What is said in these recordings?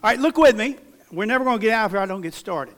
All right, look with me. We're never going to get out of here if I don't get started.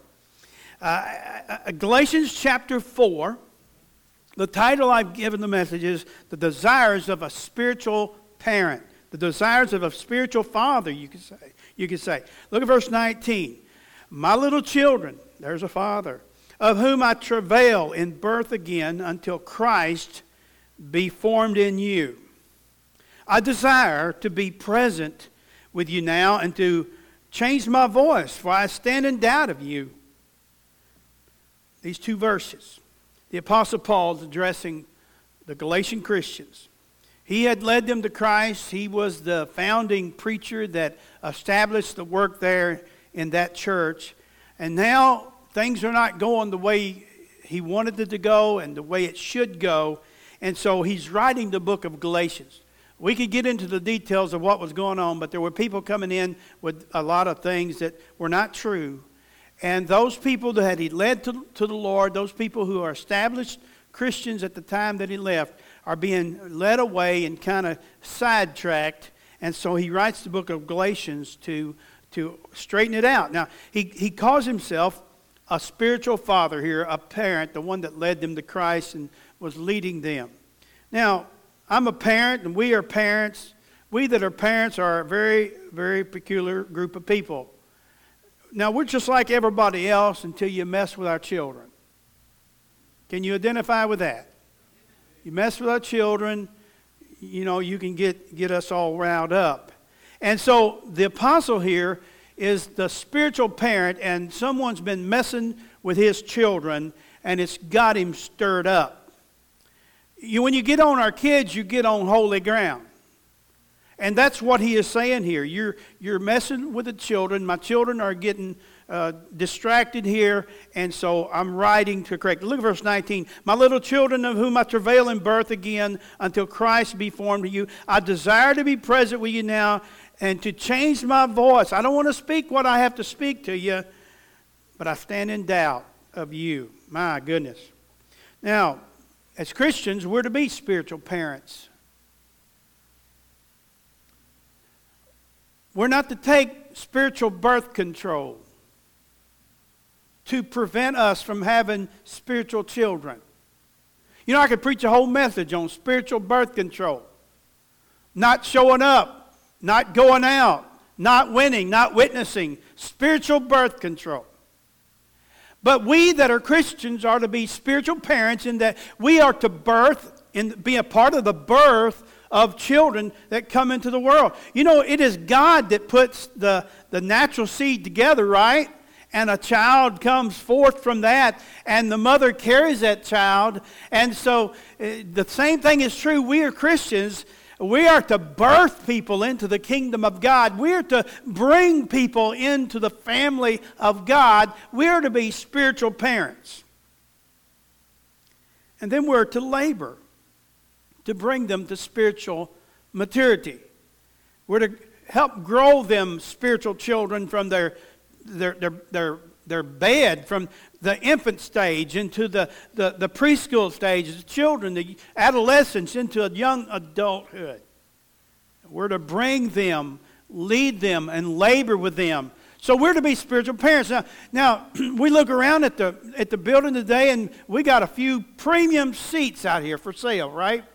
Galatians chapter 4, the title I've given the message is The Desires of a Spiritual Parent. The desires of a spiritual father, you could say. Look at verse 19. My little children, there's a father, of whom I travail in birth again until Christ be formed in you. I desire to be present with you now and to change my voice, for I stand in doubt of you. These two verses. The Apostle Paul is addressing the Galatian Christians. He had led them to Christ. He was the founding preacher that established the work there in that church. And now things are not going the way he wanted it to go and the way it should go. And so he's writing the book of Galatians. We could get into the details of what was going on, but there were people coming in with a lot of things that were not true. And those people that he led to the Lord, those people who are established Christians at the time that he left, are being led away and kind of sidetracked. And so he writes the book of Galatians to straighten it out. Now, he calls himself a spiritual father here, a parent, the one that led them to Christ and was leading them. Now, I'm a parent, and we are parents. We that are parents are a very, very peculiar group of people. Now, we're just like everybody else until you mess with our children. Can you identify with that? You mess with our children, you know, you can get us all riled up. And so the apostle here is the spiritual parent, and someone's been messing with his children, and it's got him stirred up. When you get on our kids, you get on holy ground. And that's what he is saying here. You're messing with the children. My children are getting distracted here, and so I'm writing to correct. Look at verse 19. My little children, of whom I travail in birth again until Christ be formed to you. I desire to be present with you now and to change my voice. I don't want to speak what I have to speak to you, but I stand in doubt of you. My goodness. Now, as Christians, we're to be spiritual parents. We're not to take spiritual birth control to prevent us from having spiritual children. You know, I could preach a whole message on spiritual birth control. Not showing up, not going out, not winning, not witnessing. Spiritual birth control. But we that are Christians are to be spiritual parents in that we are to birth and be a part of the birth of children that come into the world. You know, it is God that puts the natural seed together, right? And a child comes forth from that, and the mother carries that child. And so the same thing is true. We are Christians. We are to birth people into the kingdom of God. We are to bring people into the family of God. We are to be spiritual parents. And then we're to labor to bring them to spiritual maturity. We're to help grow them, spiritual children, from their bed, from the infant stage into the preschool stage, the children, the adolescents, into a young adulthood. We're to bring them, lead them, and labor with them. So we're to be spiritual parents. Now we look around at the building today, and we got a few premium seats out here for sale, right?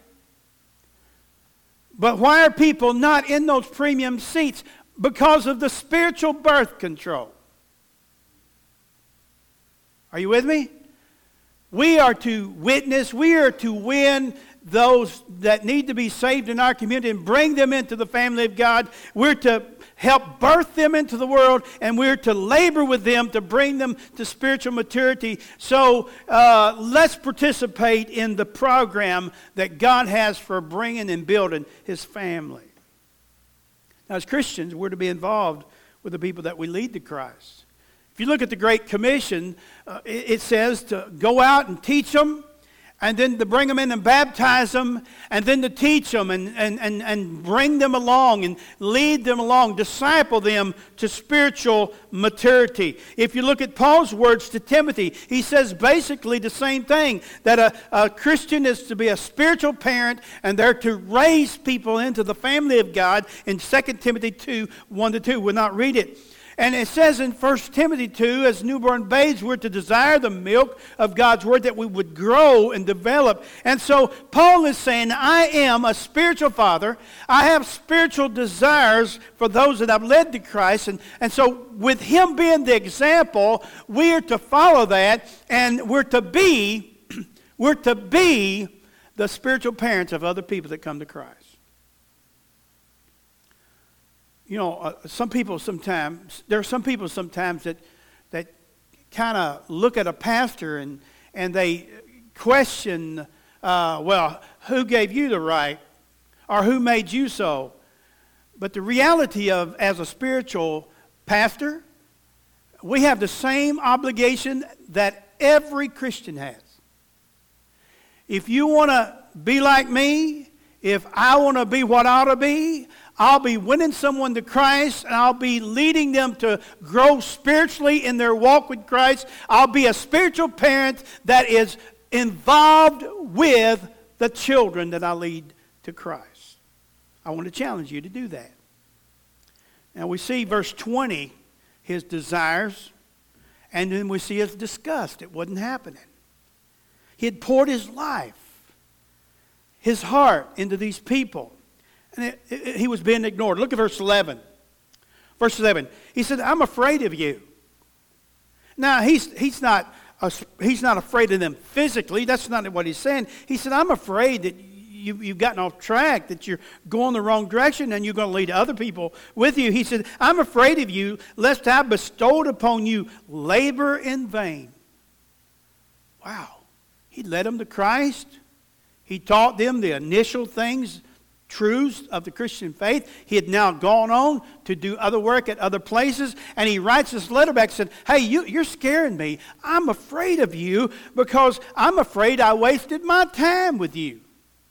But why are people not in those premium seats? Because of the spiritual birth control. Are you with me? We are to witness, we are to win those that need to be saved in our community and bring them into the family of God. We're to help birth them into the world, and we're to labor with them to bring them to spiritual maturity. So let's participate in the program that God has for bringing and building His family. Now, as Christians, we're to be involved with the people that we lead to Christ. If you look at the Great Commission, it says to go out and teach them, and then to bring them in and baptize them, and then to teach them and bring them along and lead them along, disciple them to spiritual maturity. If you look at Paul's words to Timothy, he says basically the same thing, that a Christian is to be a spiritual parent, and they're to raise people into the family of God in 2 Timothy 2, 1-2. We'll not read it. And it says in 1 Timothy 2, as newborn babes, we're to desire the milk of God's word that we would grow and develop. And so Paul is saying, I am a spiritual father. I have spiritual desires for those that I've led to Christ. And so with him being the example, we are to follow that, and we're to be the spiritual parents of other people that come to Christ. You know, there are some people sometimes that kind of look at a pastor and they question, well, who gave you the right? Or who made you so? But the reality of, as a spiritual pastor, we have the same obligation that every Christian has. If you want to be like me, if I want to be what I ought to be, I'll be winning someone to Christ, and I'll be leading them to grow spiritually in their walk with Christ. I'll be a spiritual parent that is involved with the children that I lead to Christ. I want to challenge you to do that. Now we see verse 20, his desires, and then we see his disgust. It wasn't happening. He had poured his life, his heart into these people. And he was being ignored. Look at verse 11. Verse 11. He said, I'm afraid of you. Now, he's not afraid of them physically. That's not what he's saying. He said, I'm afraid that you've gotten off track, that you're going the wrong direction, and you're going to lead other people with you. He said, I'm afraid of you, lest I bestowed upon you labor in vain. Wow. He led them to Christ. He taught them the initial things, truths of the Christian faith. He had now gone on to do other work at other places, and he writes this letter back and said, hey, you're scaring me. I'm afraid of you because I'm afraid I wasted my time with you.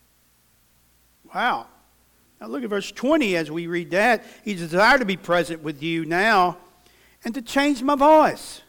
Wow. Now look at verse 20 as we read that. He desired to be present with you now and to change my voice.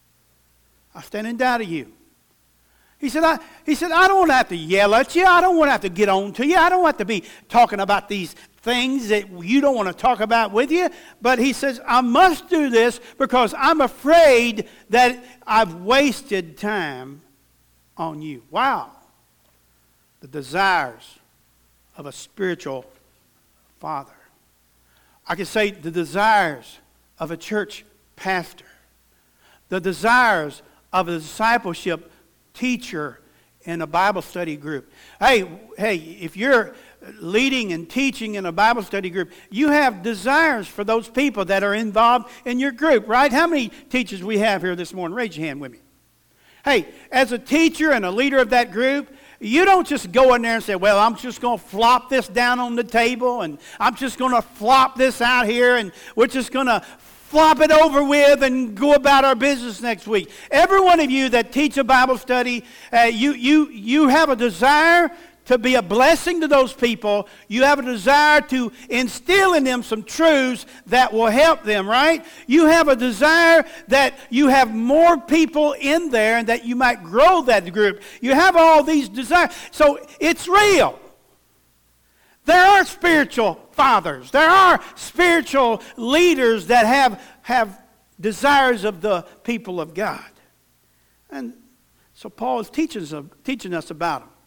I stand in doubt of you. He said, I don't want to have to yell at you. I don't want to have to get on to you. I don't want to be talking about these things that you don't want to talk about with you. But he says, I must do this because I'm afraid that I've wasted time on you. Wow. The desires of a spiritual father. I could say the desires of a church pastor. The desires of a discipleship teacher in a Bible study group. Hey, if you're leading and teaching in a Bible study group, you have desires for those people that are involved in your group, right? How many teachers we have here this morning? Raise your hand with me. Hey, as a teacher and a leader of that group, you don't just go in there and say, well, I'm just going to flop this down on the table, and I'm just going to flop this out here, and we're just going to flop it over with and go about our business next week. Every one of you that teach a Bible study, you have a desire to be a blessing to those people. You have a desire to instill in them some truths that will help them, right? You have a desire that you have more people in there and that you might grow that group. You have all these desires. So it's real. There are spiritual fathers. There are spiritual leaders that have desires of the people of God. And so Paul is teaching us about them.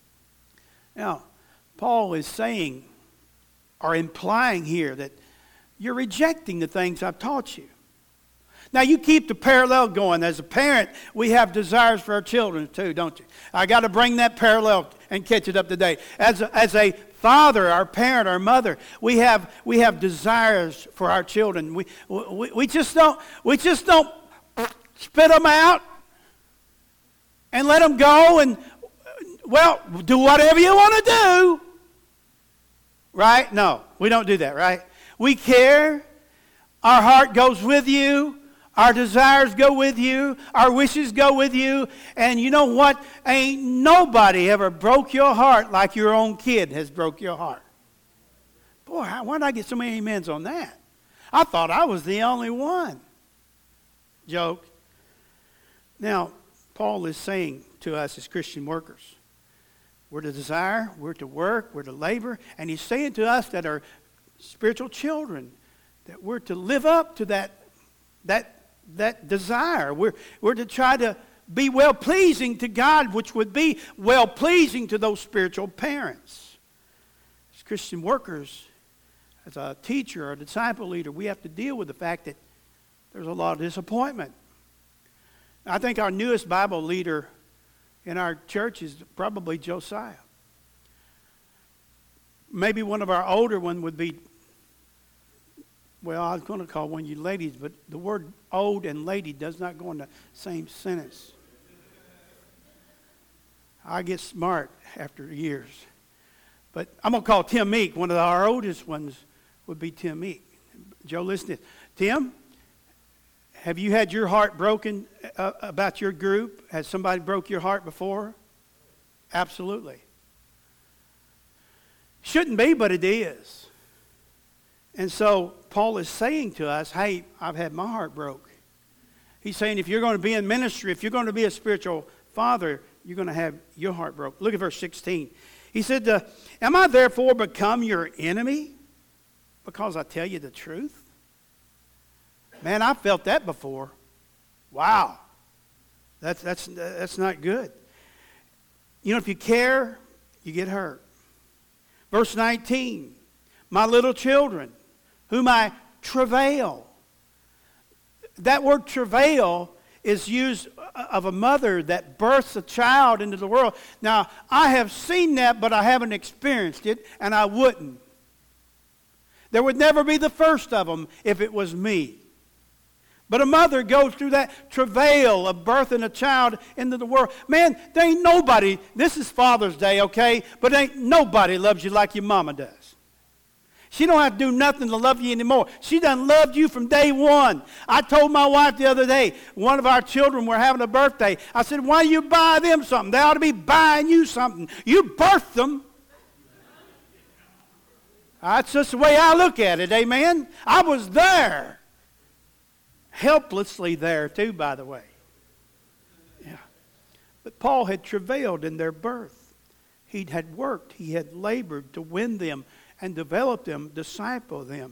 Now, Paul is saying or implying here that you're rejecting the things I've taught you. Now, you keep the parallel going. As a parent, we have desires for our children too, don't you? I got to bring that parallel and catch it up to date. As a father, our parent, our mother, we have desires for our children. We just don't spit them out and let them go and, well, do whatever you want to do. Right? No, we don't do that, right? We care. Our heart goes with you. Our desires go with you. Our wishes go with you. And you know what? Ain't nobody ever broke your heart like your own kid has broke your heart. Boy, why did I get so many amens on that? I thought I was the only one. Joke. Now, Paul is saying to us as Christian workers, we're to desire, we're to work, we're to labor. And he's saying to us that are spiritual children that we're to live up to that that desire. We're to try to be well-pleasing to God, which would be well-pleasing to those spiritual parents. As Christian workers, as a teacher or a disciple leader, we have to deal with the fact that there's a lot of disappointment. I think our newest Bible leader in our church is probably Josiah. Maybe one of our older ones would be, well, I was going to call one of you ladies, but the word old and lady does not go in the same sentence. I get smart after years. But I'm going to call Tim Meek. One of our oldest ones would be Tim Meek. Joe, listen to this. Tim, have you had your heart broken about your group? Has somebody broke your heart before? Absolutely. Shouldn't be, but it is. And so Paul is saying to us, hey, I've had my heart broke. He's saying if you're going to be in ministry, if you're going to be a spiritual father, you're going to have your heart broke. Look at verse 16. He said, am I therefore become your enemy because I tell you the truth? Man, I felt that before. Wow. That's not good. You know, if you care, you get hurt. Verse 19, my little children, whom I travail. That word travail is used of a mother that births a child into the world. Now, I have seen that, but I haven't experienced it, and I wouldn't. There would never be the first of them if it was me. But a mother goes through that travail of birthing a child into the world. Man, there ain't nobody, this is Father's Day, okay? But ain't nobody loves you like your mama does. She don't have to do nothing to love you anymore. She done loved you from day one. I told my wife the other day, one of our children were having a birthday. I said, why do you buy them something? They ought to be buying you something. You birthed them. That's just the way I look at it, amen? I was there. Helplessly there too, by the way. Yeah. But Paul had travailed in their birth. He had worked, he had labored to win them and develop them, disciple them.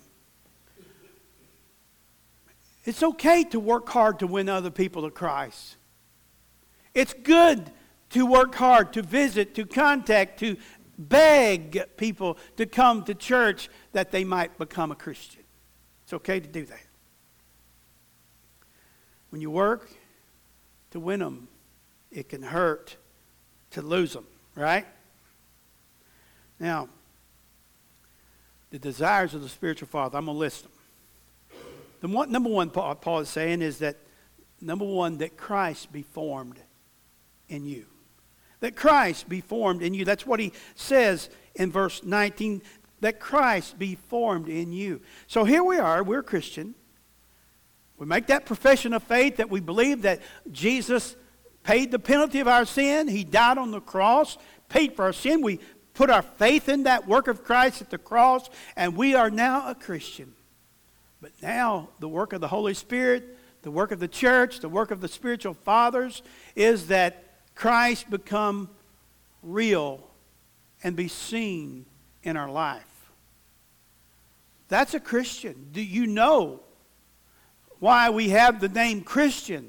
It's okay to work hard to win other people to Christ. It's good to work hard, to visit, to contact, to beg people to come to church that they might become a Christian. It's okay to do that. When you work to win them, it can hurt to lose them, right? Now, the desires of the spiritual father, I'm going to list them. Number one, Paul is saying is that, number one, that Christ be formed in you. That Christ be formed in you. That's what he says in verse 19, that Christ be formed in you. So here we are, we're Christian. We make that profession of faith that we believe that Jesus paid the penalty of our sin. He died on the cross, paid for our sin. We put our faith in that work of Christ at the cross, and we are now a Christian. But now the work of the Holy Spirit, the work of the church, the work of the spiritual fathers is that Christ become real and be seen in our life. That's a Christian. Do you know why we have the name Christian?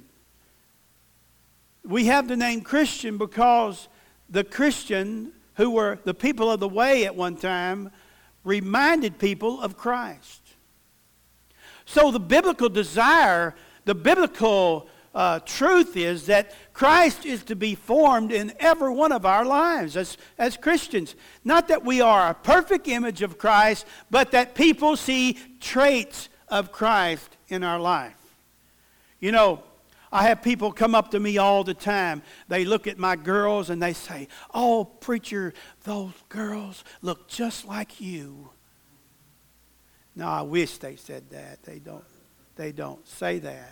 We have the name Christian because the Christian, who were the people of the way at one time, reminded people of Christ. So the biblical desire, the biblical truth is that Christ is to be formed in every one of our lives as Christians. Not that we are a perfect image of Christ, but that people see traits of Christ in our life. You know, I have people come up to me all the time. They look at my girls and they say, "Oh, preacher, those girls look just like you." No, I wish they said that. They don't say that.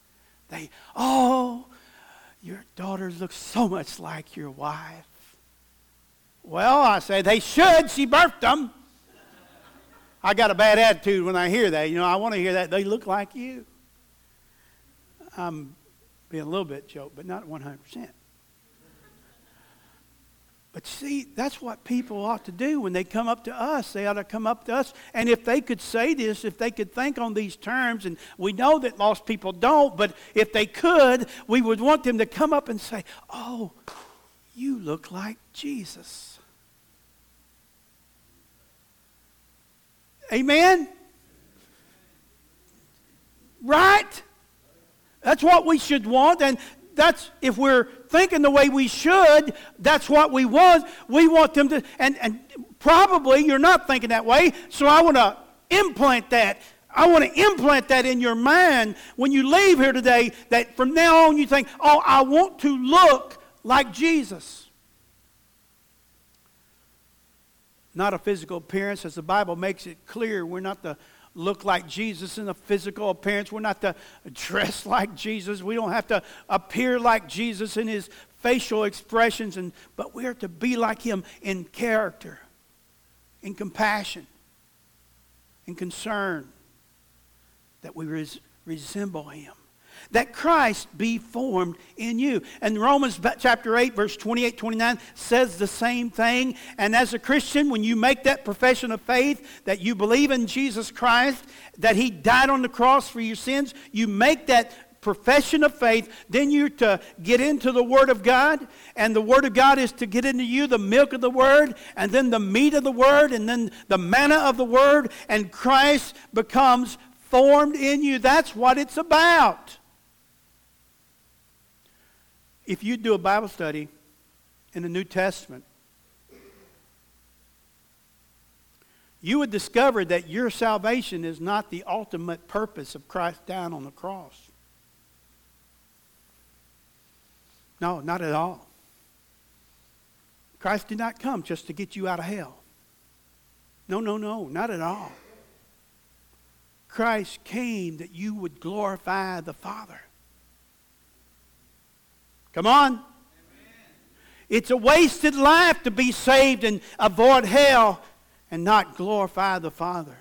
"Oh, your daughters look so much like your wife." Well, I say, they should. She birthed them. I got a bad attitude when I hear that. You know, I want to hear that. They look like you. I'm being a little bit joke, but not 100%. But see, that's what people ought to do when they come up to us. They ought to come up to us. And if they could say this, if they could think on these terms, and we know that lost people don't, but if they could, we would want them to come up and say, oh, you look like Jesus. Amen? Right? That's what we should want. And that's, if we're thinking the way we should, that's what we want. We want them to, and probably you're not thinking that way, so I want to implant that. I want to implant that in your mind when you leave here today, that from now on you think, oh, I want to look like Jesus. Not a physical appearance, as the Bible makes it clear. We're not to look like Jesus in a physical appearance. We're not to dress like Jesus. We don't have to appear like Jesus in his facial expressions, but we are to be like him in character, in compassion, in concern, that we resemble him. That Christ be formed in you. And Romans chapter 8, verse 28, 29 says the same thing. And as a Christian, when you make that profession of faith, that you believe in Jesus Christ, that he died on the cross for your sins, you make that profession of faith, then you're to get into the Word of God. And the Word of God is to get into you the milk of the Word, and then the meat of the Word, and then the manna of the Word, and Christ becomes formed in you. That's what it's about. If you do a Bible study in the New Testament, you would discover that your salvation is not the ultimate purpose of Christ down on the cross. No, not at all. Christ did not come just to get you out of hell. No, not at all. Christ came that you would glorify the Father. Come on. Amen. It's a wasted life to be saved and avoid hell and not glorify the Father.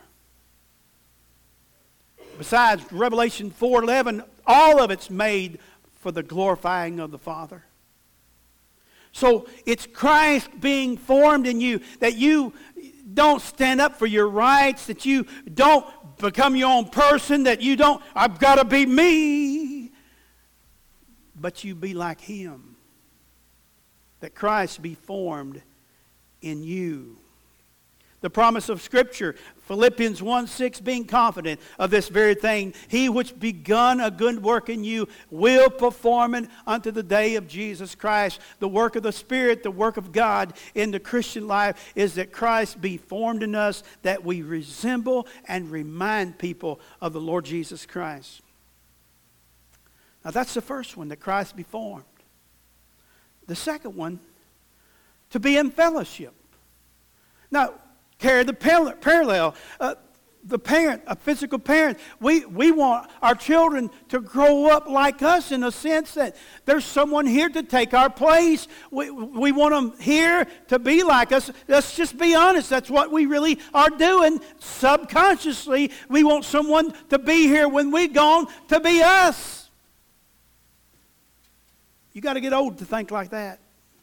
Besides, Revelation 4:11, all of it's made for the glorifying of the Father. So it's Christ being formed in you, that you don't stand up for your rights, that you don't become your own person, that you don't, I've got to be me. But you be like him. That Christ be formed in you. The promise of Scripture, Philippians 1:6, being confident of this very thing, he which begun a good work in you will perform it unto the day of Jesus Christ. The work of the Spirit, the work of God in the Christian life is that Christ be formed in us, that we resemble and remind people of the Lord Jesus Christ. Now that's the first one, that Christ be formed. The second one, to be in fellowship. Now, carry the parallel. The parent, a physical parent, we want our children to grow up like us in a sense that there's someone here to take our place. We want them here to be like us. Let's just be honest. That's what we really are doing. Subconsciously, we want someone to be here when we're gone to be us. You got to get old to think like that.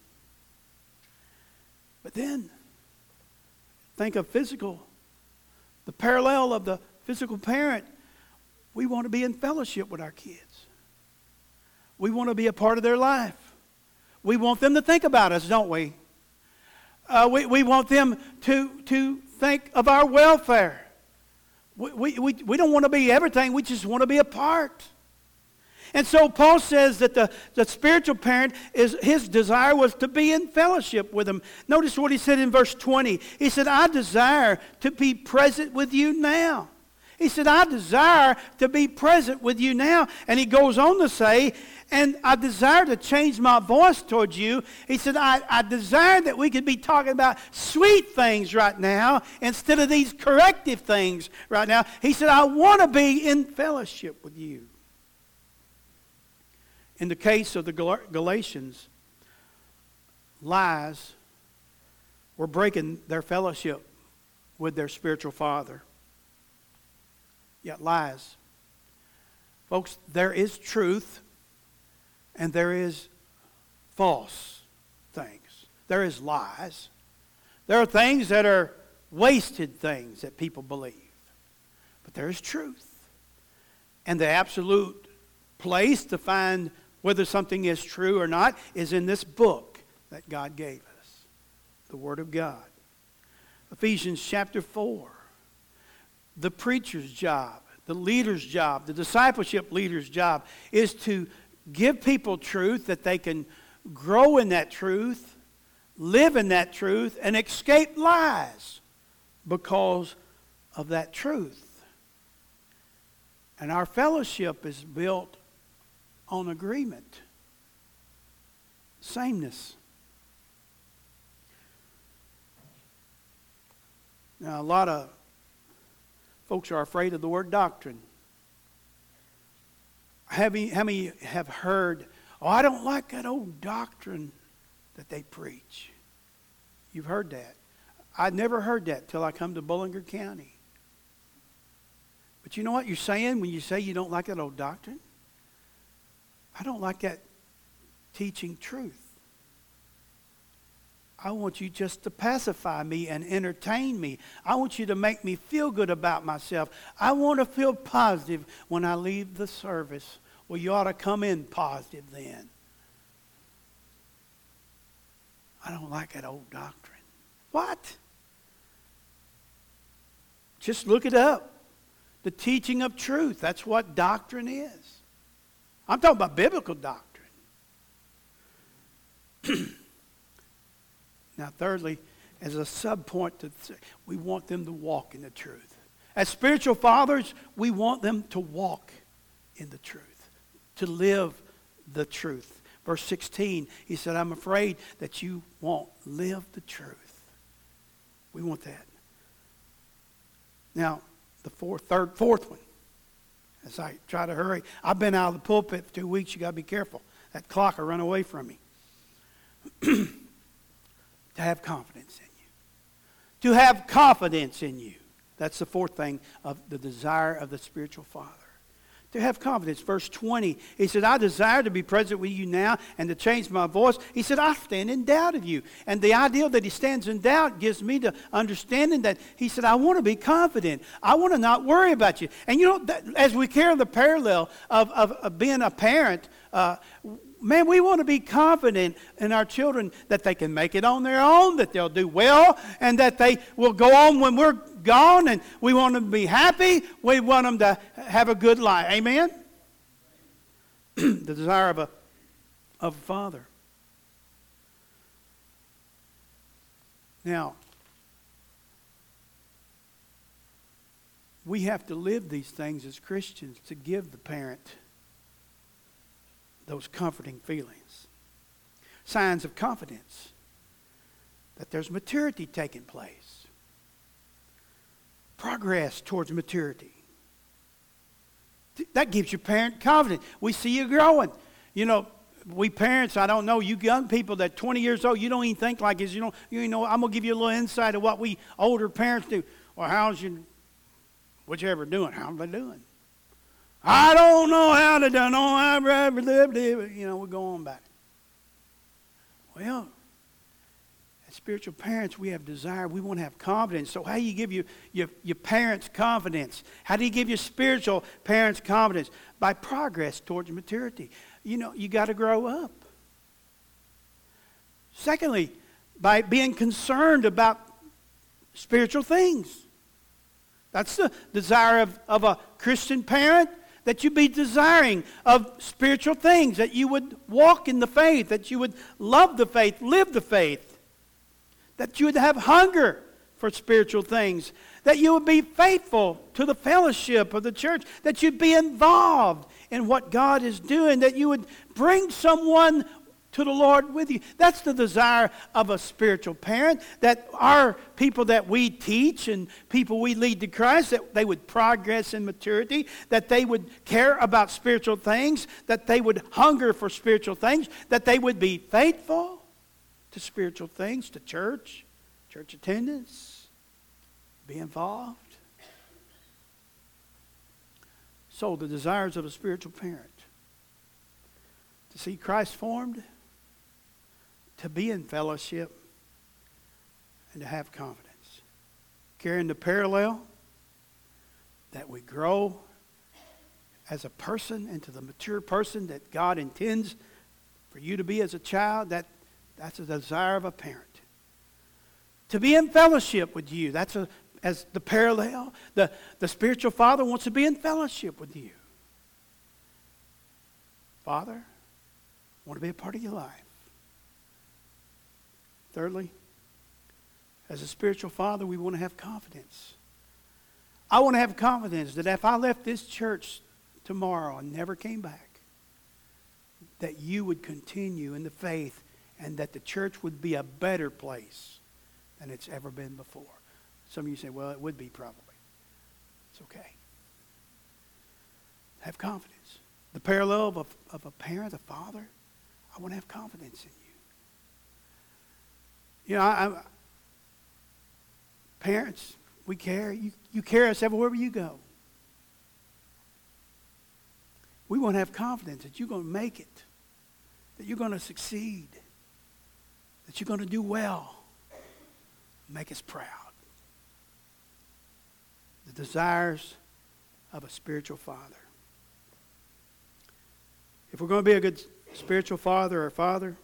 But then, think of physical. The parallel of the physical parent. We want to be in fellowship with our kids. We want to be a part of their life. We want them to think about us, don't we? We want them to think of our welfare. We don't want to be everything. We just want to be a part. And so Paul says that the spiritual parent, his desire was to be in fellowship with them. Notice what he said in verse 20. He said, I desire to be present with you now. He said, I desire to be present with you now. And he goes on to say, and I desire to change my voice towards you. He said, I desire that we could be talking about sweet things right now instead of these corrective things right now. He said, I want to be in fellowship with you. In the case of the Galatians, lies were breaking their fellowship with their spiritual father. Yet lies. Folks, there is truth and there is false things. there is lies. There are things that are wasted things that people believe. But there is truth. And the absolute place to find whether something is true or not is in this book that God gave us, the Word of God. Ephesians chapter 4. The preacher's job, the leader's job, the discipleship leader's job is to give people truth that they can grow in that truth, live in that truth, and escape lies because of that truth. And our fellowship is built on agreement, sameness. Now, a lot of folks are afraid of the word doctrine. How many have heard, oh, I don't like that old doctrine that they preach? You've heard that. I'd never heard that till I come to Bullinger County. But you know what you're saying when you say you don't like that old doctrine? I don't like that teaching truth. I want you just to pacify me and entertain me. I want you to make me feel good about myself. I want to feel positive when I leave the service. Well, you ought to come in positive then. I don't like that old doctrine. What? Just look it up. The teaching of truth. That's what doctrine is. I'm talking about biblical doctrine. Now, thirdly, as a sub-point, we want them to walk in the truth. As spiritual fathers, we want them to walk in the truth, to live the truth. Verse 16, he said, I'm afraid that you won't live the truth. We want that. Now, the fourth one, as I try to hurry. I've been out of the pulpit for 2 weeks. You got to be careful. That clock will run away from me. To have confidence in you. To have confidence in you. That's the fourth thing of the desire of the spiritual father. To have confidence. Verse 20, he said, I desire to be present with you now and to change my voice. He said, I stand in doubt of you. And the idea that he stands in doubt gives me the understanding that he said, I want to be confident. I want to not worry about you. And you know, as we carry the parallel of being a parent, man, we want to be confident in our children that they can make it on their own, that they'll do well, and that they will go on when we're gone, and we want them to be happy. We want them to have a good life. Amen? The desire of a father. Now, we have to live these things as Christians to give the parent those comforting feelings. Signs of confidence. That there's maturity taking place. Progress towards maturity. That gives your parent confidence. We see you growing. You know, we parents, I don't know, you young people that 20 years old, you don't even think like this. You know, I'm going to give you a little insight of what we older parents do. Well, how's your, whichever doing, how's they doing? I don't know how to do it. You know, we go on about it. Well, as spiritual parents, we have desire. We want to have confidence. So how do you give your parents confidence? How do you give your spiritual parents confidence? By progress towards maturity. You know, you got to grow up. Secondly, by being concerned about spiritual things. That's the desire of a Christian parent. That you be desiring of spiritual things, that you would walk in the faith, that you would love the faith, live the faith, that you would have hunger for spiritual things, that you would be faithful to the fellowship of the church, that you'd be involved in what God is doing, that you would bring someone to the Lord with you. That's the desire of a spiritual parent, that our people that we teach and people we lead to Christ, that they would progress in maturity, that they would care about spiritual things, that they would hunger for spiritual things, that they would be faithful to spiritual things, to church attendance, be involved. So the desires of a spiritual parent, to see Christ formed, to be in fellowship, and to have confidence. Carrying the parallel that we grow as a person into the mature person that God intends for you to be as a child, that's a desire of a parent. To be in fellowship with you, as the parallel. The spiritual father wants to be in fellowship with you. Father, I want to be a part of your life. Thirdly, as a spiritual father, we want to have confidence. I want to have confidence that if I left this church tomorrow and never came back, that you would continue in the faith and that the church would be a better place than it's ever been before. Some of you say, well, it would be probably. It's okay. Have confidence. The parallel of a parent, a father, I want to have confidence in you. You know, parents, we care. You carry us everywhere you go. We want to have confidence that you're going to make it, that you're going to succeed, that you're going to do well. Make us proud. The desires of a spiritual father. If we're going to be a good spiritual father or father,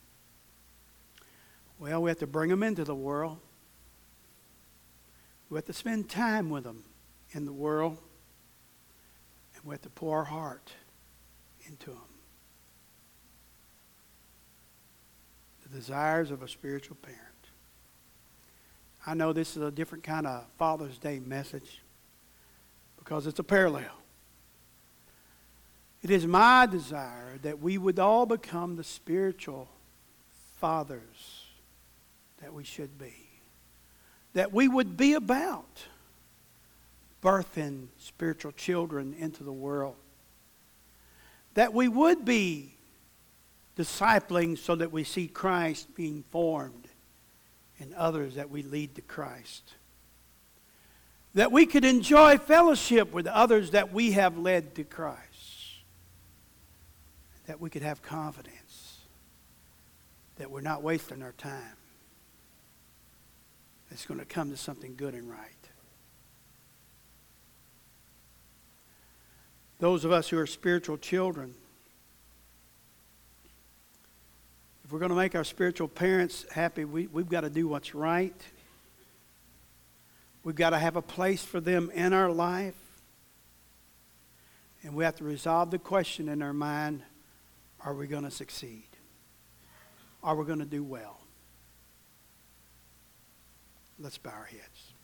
well, we have to bring them into the world. We have to spend time with them in the world. And we have to pour our heart into them. The desires of a spiritual parent. I know this is a different kind of Father's Day message because it's a parallel. It is my desire that we would all become the spiritual fathers that we should be. That we would be about birthing spiritual children into the world. That we would be discipling so that we see Christ being formed in others that we lead to Christ. That we could enjoy fellowship with others that we have led to Christ. That we could have confidence that we're not wasting our time. It's going to come to something good and right. Those of us who are spiritual children, if we're going to make our spiritual parents happy, we've got to do what's right. We've got to have a place for them in our life. And we have to resolve the question in our mind, are we going to succeed? Are we going to do well? Let's bow our heads.